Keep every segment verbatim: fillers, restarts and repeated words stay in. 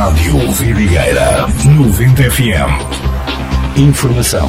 Rádio Vidigueira noventa F M. Informação.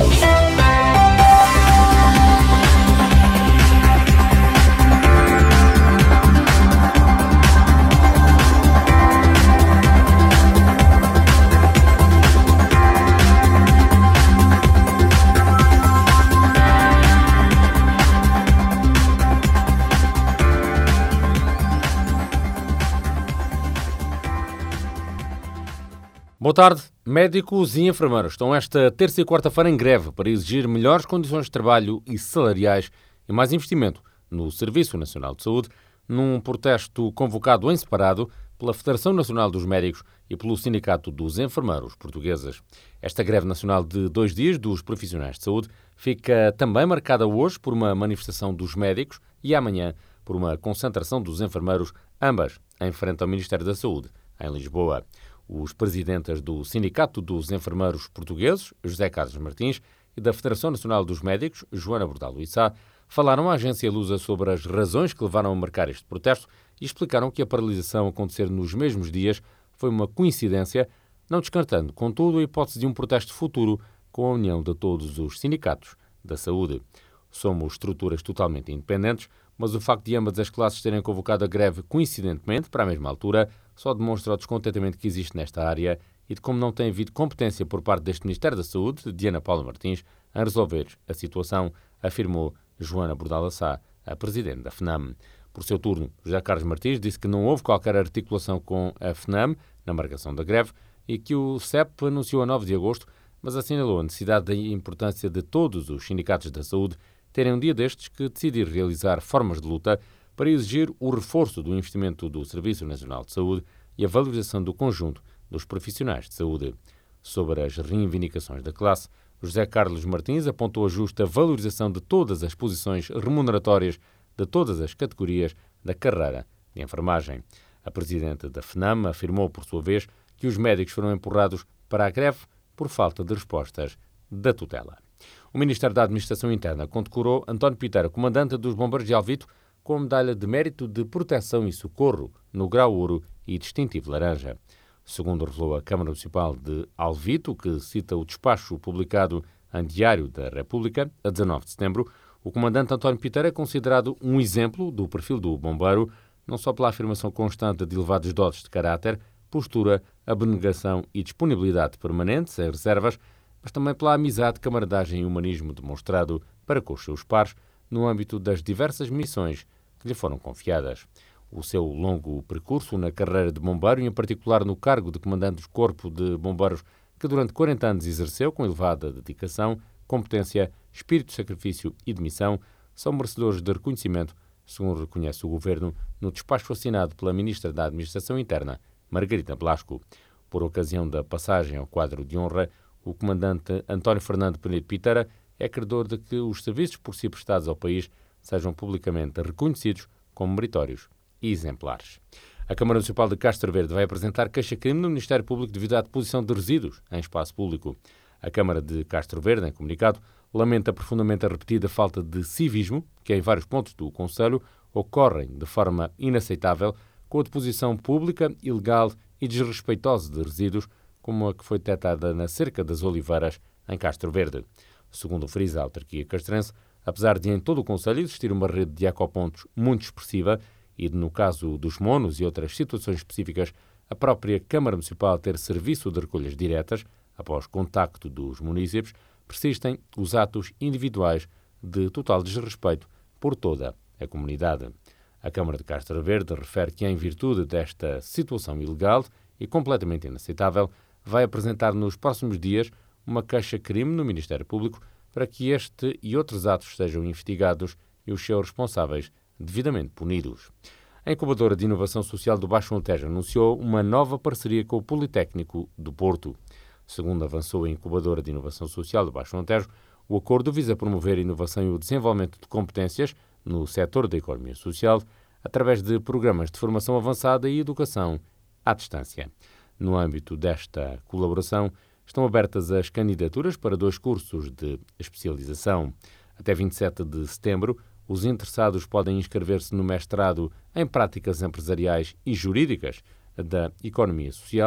Boa tarde. Médicos e enfermeiros estão esta terça e quarta-feira em greve para exigir melhores condições de trabalho e salariais e mais investimento no Serviço Nacional de Saúde, num protesto convocado em separado pela Federação Nacional dos Médicos e pelo Sindicato dos Enfermeiros Portugueses. Esta greve nacional de dois dias dos profissionais de saúde fica também marcada hoje por uma manifestação dos médicos e amanhã por uma concentração dos enfermeiros, ambas em frente ao Ministério da Saúde, em Lisboa. Os presidentes do Sindicato dos Enfermeiros Portugueses, José Carlos Martins, e da Federação Nacional dos Médicos, Joana Bordalo Issá, falaram à agência Lusa sobre as razões que levaram a marcar este protesto e explicaram que a paralisação acontecer nos mesmos dias foi uma coincidência, não descartando, contudo, a hipótese de um protesto futuro com a união de todos os sindicatos da saúde. Somos estruturas totalmente independentes, mas o facto de ambas as classes terem convocado a greve coincidentemente para a mesma altura só demonstra o descontentamento que existe nesta área e de como não tem havido competência por parte deste Ministério da Saúde, de Ana Paula Martins, em resolver a situação, afirmou Joana Bordalo Issá, a presidente da FNAM. Por seu turno, José Carlos Martins disse que não houve qualquer articulação com a FNAM na marcação da greve e que o C E P anunciou a nove de agosto, mas assinalou a necessidade e a importância de todos os sindicatos da saúde terem um dia destes que decidir realizar formas de luta para exigir o reforço do investimento do Serviço Nacional de Saúde e a valorização do conjunto dos profissionais de saúde. Sobre as reivindicações da classe, José Carlos Martins apontou a justa valorização de todas as posições remuneratórias de todas as categorias da carreira de enfermagem. A presidente da FNAM afirmou, por sua vez, que os médicos foram empurrados para a greve por falta de respostas da tutela. O Ministério da Administração Interna condecorou António Piteira, comandante dos Bombeiros de Alvito, com a medalha de mérito de proteção e socorro no grau ouro e distintivo laranja. Segundo revelou a Câmara Municipal de Alvito, que cita o despacho publicado em Diário da República, a dezanove de setembro, o comandante António Piteira é considerado um exemplo do perfil do bombeiro, não só pela afirmação constante de elevados dotes de caráter, postura, abnegação e disponibilidade permanente, sem reservas, mas também pela amizade, camaradagem e humanismo demonstrado para com os seus pares no âmbito das diversas missões que lhe foram confiadas. O seu longo percurso na carreira de bombeiro, e em particular no cargo de comandante do Corpo de Bombeiros, que durante quarenta anos exerceu com elevada dedicação, competência, espírito de sacrifício e de missão, são merecedores de reconhecimento, segundo reconhece o Governo no despacho assinado pela Ministra da Administração Interna, Margarida Blasco. Por ocasião da passagem ao quadro de honra, o comandante António Fernando Penedo Piteira é credor de que os serviços por si prestados ao país sejam publicamente reconhecidos como meritórios e exemplares. A Câmara Municipal de Castro Verde vai apresentar queixa-crime no Ministério Público devido à deposição de resíduos em espaço público. A Câmara de Castro Verde, em comunicado, lamenta profundamente a repetida falta de civismo que, em vários pontos do concelho, ocorrem de forma inaceitável com a deposição pública, ilegal e desrespeitosa de resíduos, como a que foi detectada na Cerca das Oliveiras, em Castro Verde. Segundo frisa a autarquia castrense, apesar de em todo o concelho existir uma rede de ecopontos muito expressiva e de, no caso dos monos e outras situações específicas, a própria Câmara Municipal ter serviço de recolhas diretas, após contacto dos munícipes, persistem os atos individuais de total desrespeito por toda a comunidade. A Câmara de Castro Verde refere que, em virtude desta situação ilegal e completamente inaceitável, vai apresentar nos próximos dias uma queixa-crime no Ministério Público para que este e outros atos sejam investigados e os seus responsáveis devidamente punidos. A Incubadora de Inovação Social do Baixo Alentejo anunciou uma nova parceria com o Politécnico do Porto. Segundo avançou a Incubadora de Inovação Social do Baixo Alentejo, o acordo visa promover a inovação e o desenvolvimento de competências no setor da economia social através de programas de formação avançada e educação à distância. No âmbito desta colaboração, estão abertas as candidaturas para dois cursos de especialização. Até vinte e sete de setembro, os interessados podem inscrever-se no mestrado em Práticas Empresariais e Jurídicas da Economia Social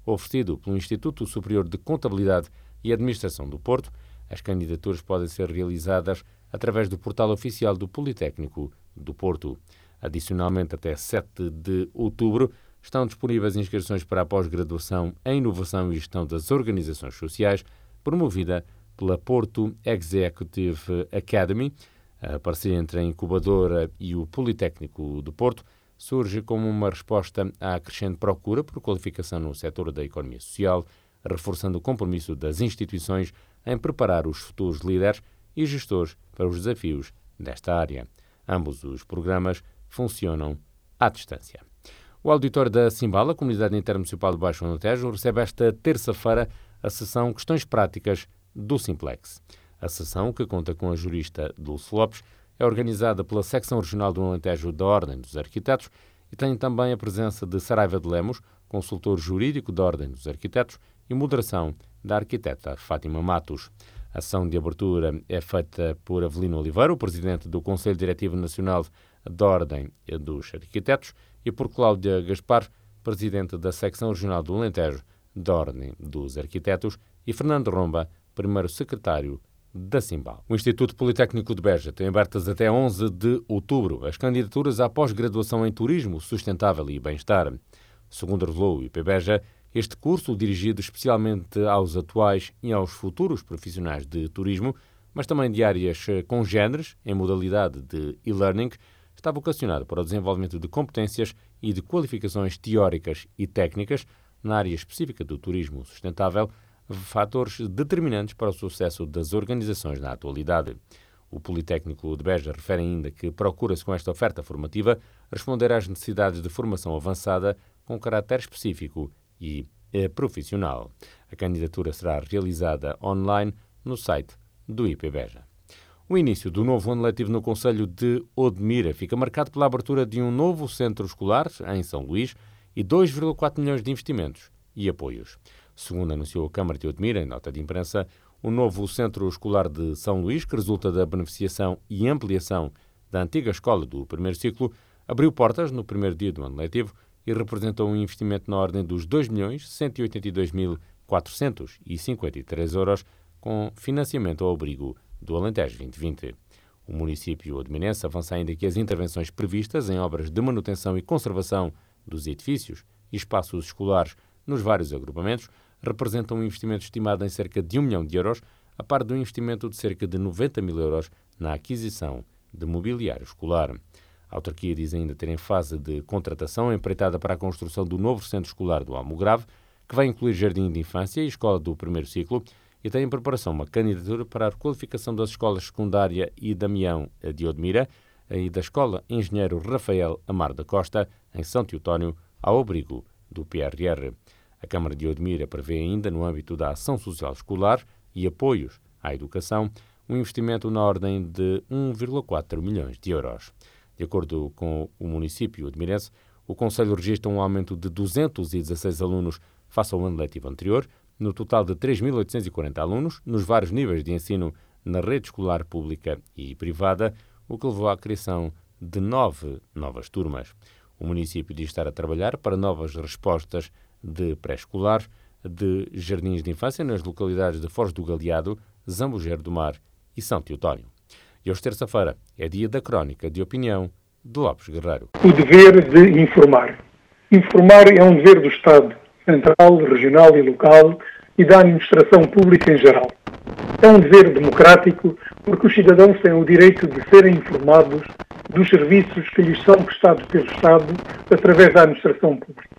oferecido pelo Instituto Superior de Contabilidade e Administração do Porto. As candidaturas podem ser realizadas através do portal oficial do Politécnico do Porto. Adicionalmente, até sete de outubro, estão disponíveis inscrições para a pós-graduação em Inovação e Gestão das Organizações Sociais, promovida pela Porto Executive Academy. A parceria entre a incubadora e o Politécnico do Porto surge como uma resposta à crescente procura por qualificação no setor da economia social, reforçando o compromisso das instituições em preparar os futuros líderes e gestores para os desafios desta área. Ambos os programas funcionam à distância. O auditório da Simbala, Comunidade Intermunicipal de Baixo Alentejo, recebe esta terça-feira a sessão Questões Práticas do Simplex. A sessão, que conta com a jurista Dulce Lopes, é organizada pela Secção Regional do Alentejo da Ordem dos Arquitetos e tem também a presença de Saraiva de Lemos, consultor jurídico da Ordem dos Arquitetos, e moderação da arquiteta Fátima Matos. A sessão de abertura é feita por Avelino Oliveira, o presidente do Conselho Diretivo Nacional da Ordem dos Arquitetos, e por Cláudia Gaspar, presidente da Secção Regional do Alentejo da Ordem dos Arquitetos, e Fernando Romba, primeiro secretário da Simbal. O Instituto Politécnico de Beja tem abertas até onze de outubro as candidaturas à pós-graduação em Turismo Sustentável e Bem-Estar. Segundo revelou o I P Beja, este curso, dirigido especialmente aos atuais e aos futuros profissionais de turismo, mas também de áreas congêneres, em modalidade de e-learning, está vocacionado para o desenvolvimento de competências e de qualificações teóricas e técnicas na área específica do turismo sustentável, fatores determinantes para o sucesso das organizações na atualidade. O Politécnico de Beja refere ainda que procura-se com esta oferta formativa responder às necessidades de formação avançada com caráter específico e eh, profissional. A candidatura será realizada online no site do I P Beja. O início do novo ano letivo no concelho de Odmira fica marcado pela abertura de um novo centro escolar em São Luís e dois vírgula quatro milhões de investimentos e apoios. Segundo anunciou a Câmara de Odmira em nota de imprensa, o novo centro escolar de São Luís, que resulta da beneficiação e ampliação da antiga escola do primeiro ciclo, abriu portas no primeiro dia do ano letivo e representou um investimento na ordem dos dois milhões cento e oitenta e dois mil quatrocentos e cinquenta e três euros, com financiamento ao abrigo do Alentejo vinte vinte. O município odmirense avança ainda que as intervenções previstas em obras de manutenção e conservação dos edifícios e espaços escolares nos vários agrupamentos representam um investimento estimado em cerca de um milhão de euros, a par do investimento de cerca de noventa mil euros na aquisição de mobiliário escolar. A autarquia diz ainda ter em fase de contratação a empreitada para a construção do novo centro escolar do Almograve, que vai incluir jardim de infância e escola do primeiro ciclo, e tem em preparação uma candidatura para a requalificação das escolas secundária e Damião de Odmira e da Escola Engenheiro Rafael Amar da Costa, em São Teotónio, ao abrigo do P R R. A Câmara de Odmira prevê ainda, no âmbito da ação social escolar e apoios à educação, um investimento na ordem de um vírgula quatro milhões de euros. De acordo com o município odmirense, o Conselho registra um aumento de duzentos e dezasseis alunos face ao ano letivo anterior, no total de três mil oitocentos e quarenta alunos, nos vários níveis de ensino na rede escolar pública e privada, o que levou à criação de nove novas turmas. O município diz estar a trabalhar para novas respostas de pré-escolar, de jardins de infância nas localidades de Foz do Galeado, Zambujeiro do Mar e São Teotónio. E hoje, terça-feira, é dia da crónica de opinião de Lopes Guerreiro. O dever de informar. Informar é um dever do Estado, central, regional e local, e da administração pública em geral. É um dever democrático porque os cidadãos têm o direito de serem informados dos serviços que lhes são prestados pelo Estado através da administração pública.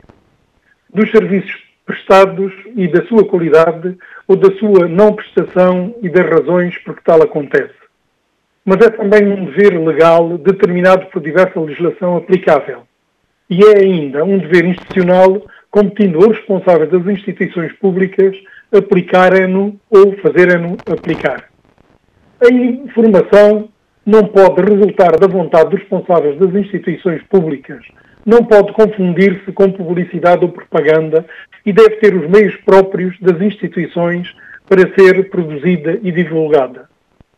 Dos serviços prestados e da sua qualidade ou da sua não prestação e das razões por que tal acontece. Mas é também um dever legal determinado por diversa legislação aplicável. E é ainda um dever institucional competindo aos responsáveis das instituições públicas aplicarem-no ou fazerem-no aplicar. A informação não pode resultar da vontade dos responsáveis das instituições públicas, não pode confundir-se com publicidade ou propaganda e deve ter os meios próprios das instituições para ser produzida e divulgada.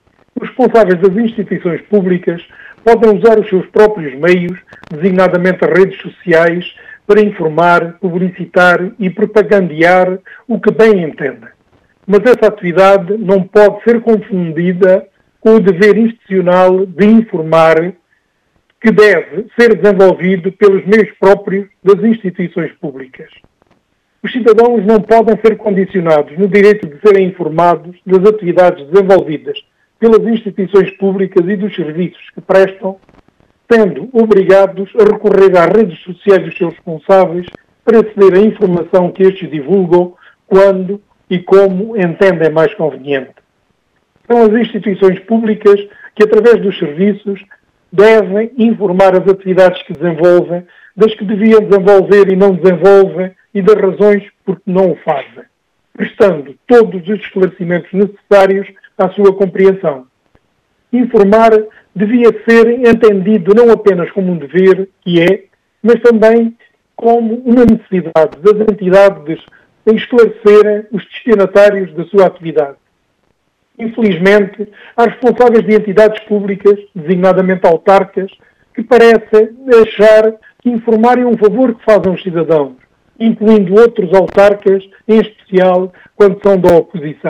Os responsáveis das instituições públicas podem usar os seus próprios meios, designadamente as redes sociais, para informar, publicitar e propagandear o que bem entenda. Mas essa atividade não pode ser confundida com o dever institucional de informar, que deve ser desenvolvido pelos meios próprios das instituições públicas. Os cidadãos não podem ser condicionados no direito de serem informados das atividades desenvolvidas pelas instituições públicas e dos serviços que prestam, sendo obrigados a recorrer às redes sociais dos seus responsáveis para aceder à informação que estes divulgam quando e como entendem mais conveniente. São as instituições públicas que, através dos serviços, devem informar as atividades que desenvolvem, das que deviam desenvolver e não desenvolvem e das razões por que não o fazem, prestando todos os esclarecimentos necessários à sua compreensão. Informar devia ser entendido não apenas como um dever, que é, mas também como uma necessidade das entidades em esclarecerem os destinatários da sua atividade. Infelizmente, há responsáveis de entidades públicas, designadamente autarcas, que parecem achar que informar é um favor que fazem os cidadãos, incluindo outros autarcas, em especial quando são da oposição.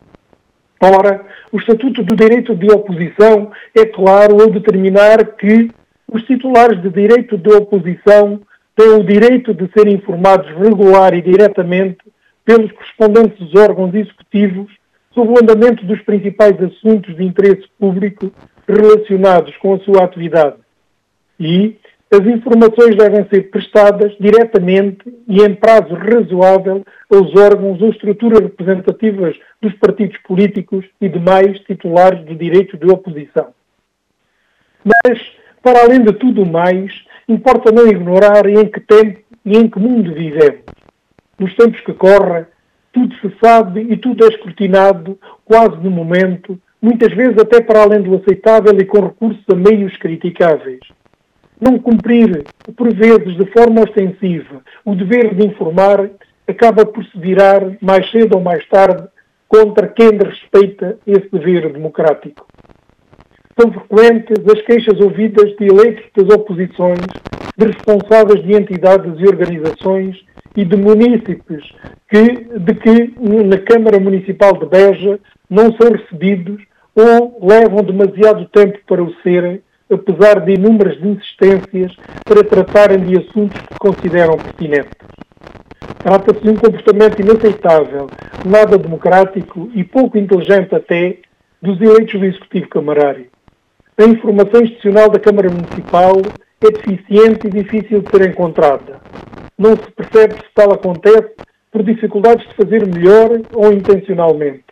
Ora, o Estatuto do Direito de Oposição é claro ao determinar que os titulares de direito de oposição têm o direito de serem informados regular e diretamente pelos correspondentes órgãos executivos sobre o andamento dos principais assuntos de interesse público relacionados com a sua atividade. E as informações devem ser prestadas diretamente e em prazo razoável aos órgãos ou estruturas representativas dos partidos políticos e demais titulares de direito de oposição. Mas, para além de tudo mais, importa não ignorar em que tempo e em que mundo vivemos. Nos tempos que correm, tudo se sabe e tudo é escrutinado, quase no momento, muitas vezes até para além do aceitável e com recursos a meios criticáveis. Não cumprir, por vezes de forma ostensiva, o dever de informar acaba por se virar, mais cedo ou mais tarde, contra quem respeita esse dever democrático. São frequentes as queixas ouvidas de eleitos das oposições, de responsáveis de entidades e organizações e de munícipes que, de que na Câmara Municipal de Beja não são recebidos ou levam demasiado tempo para o serem, apesar de inúmeras insistências para tratarem de assuntos que consideram pertinentes. Trata-se de um comportamento inaceitável, nada democrático e pouco inteligente até dos eleitos do Executivo Camarário. A informação institucional da Câmara Municipal é deficiente e difícil de ser encontrada. Não se percebe se tal acontece por dificuldades de fazer melhor ou intencionalmente.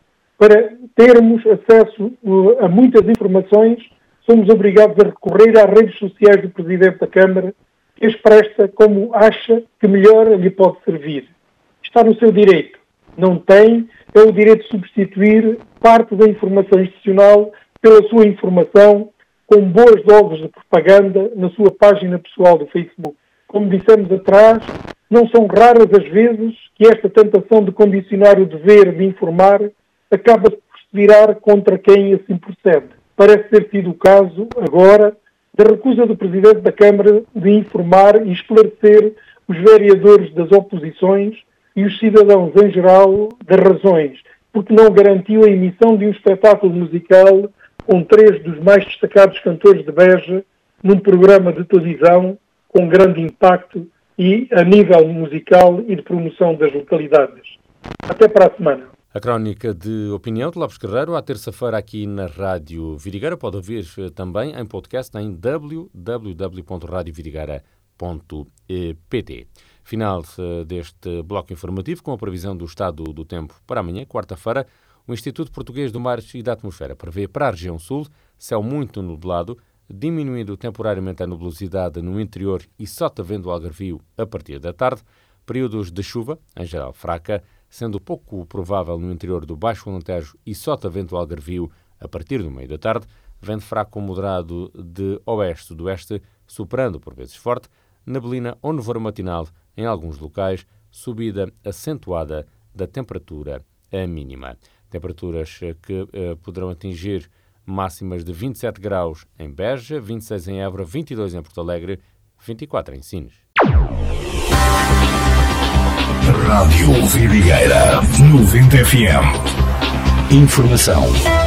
Para termos acesso a muitas informações, somos obrigados a recorrer às redes sociais do Presidente da Câmara, que as presta como acha que melhor lhe pode servir. Está no seu direito. Não tem, é o direito de substituir parte da informação institucional pela sua informação com boas doses de propaganda na sua página pessoal do Facebook. Como dissemos atrás, não são raras as vezes que esta tentação de condicionar o dever de informar acaba por se virar contra quem assim procede. Parece ter sido o caso, agora, da recusa do Presidente da Câmara de informar e esclarecer os vereadores das oposições e os cidadãos em geral das razões, porque não garantiu a emissão de um espetáculo musical com três dos mais destacados cantores de Beja num programa de televisão com grande impacto e a nível musical e de promoção das localidades. Até para a semana. A crónica de opinião de Lopes Guerreiro, à terça-feira aqui na Rádio Vidigueira. Pode ouvir também em podcast em w w w ponto radio vidigueira ponto p t. Final deste bloco informativo com a previsão do estado do tempo para amanhã, quarta-feira. O Instituto Português do Mar e da Atmosfera prevê para a região sul céu muito nublado, diminuindo temporariamente a nubosidade no interior e só havendo algarvio a partir da tarde, períodos de chuva, em geral fraca, sendo pouco provável no interior do Baixo Alentejo e só havendo algarvio a partir do meio da tarde, vento fraco moderado de oeste-sudoeste, superando por vezes forte, neblina ou nevoeiro matinal em alguns locais, subida acentuada da temperatura mínima. Temperaturas que eh, poderão atingir máximas de vinte e sete graus em Beja, vinte e seis em Évora, vinte e dois em Porto Alegre, vinte e quatro em Sines. Rádio Vidigueira noventa F M. Informação